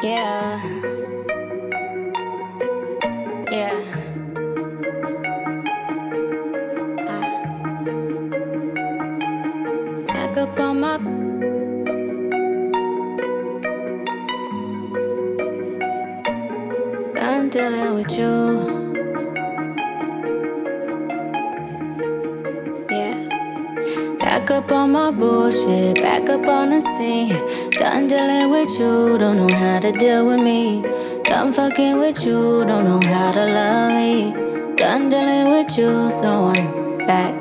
Yeah, yeah. Back up on my. Done dealing with you. Yeah. Back up on my bullshit. Back up on the scene. Done dealing with you. Don't know how to deal with me. Done fucking with you. Don't know how to love me. Done dealing with you. So I'm back.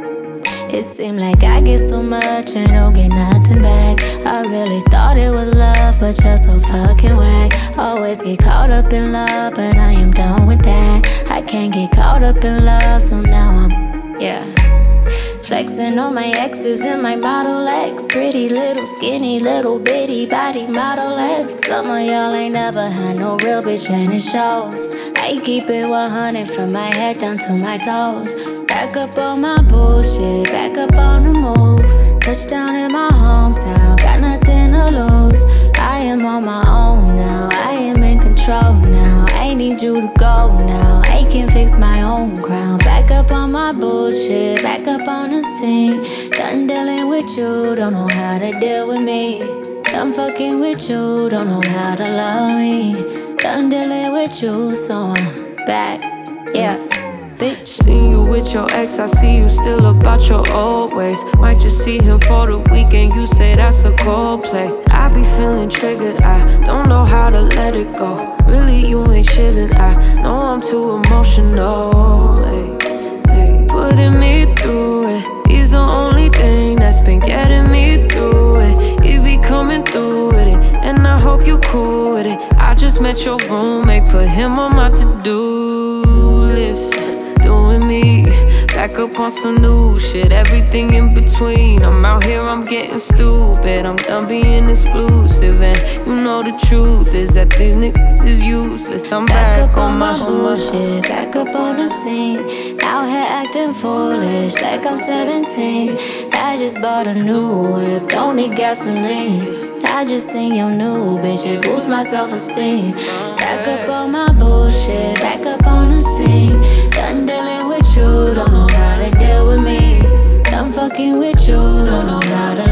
It seemed like I get so much and don't get nothing back. I really thought it was love, but you're so fucking whack. Always get caught up in love, but I am done with that. I can't get caught up in love, so now I'm, yeah. Flexing on my exes and my Model X. Pretty little skinny little bitty body Model X. Some of y'all ain't never had no real bitch and it shows. I keep it 100 from my head down to my toes. Back up on my bullshit, back up on the move. Touchdown in my hometown, got nothing to lose. I am on my own now, I am in control now. I need you to go now, I can fix my own crown. Back up on my bullshit, back up on the scene. Done dealing with you, don't know how to deal with me. Done fucking with you, don't know how to love me. Done dealing with you, so I'm back, yeah. Bitch. Seen you with your ex, I see you still about your old ways. Might just see him for the weekend, you say that's a cold play. I be feeling triggered, I don't know how to let it go. Really, you ain't chillin', I know I'm too emotional. Putting me through it, he's the only thing that's been getting me through it. He be coming through with it, and I hope you cool with it. I just met your roommate, put him on my to-do list. Doing me, back up on some new shit, everything in between. I'm out here, I'm getting stupid, I'm done being exclusive. And you know the truth is that these niggas is useless. I'm back on my bullshit, back up on the scene. Out here acting foolish like I'm 17. I just bought a new whip, don't need gasoline. I just seen your new bitch, it boosts my self-esteem. Back up on my bullshit, back up on the scene. Done dealing with you, don't know how to deal with me. Done fucking with you, don't know how to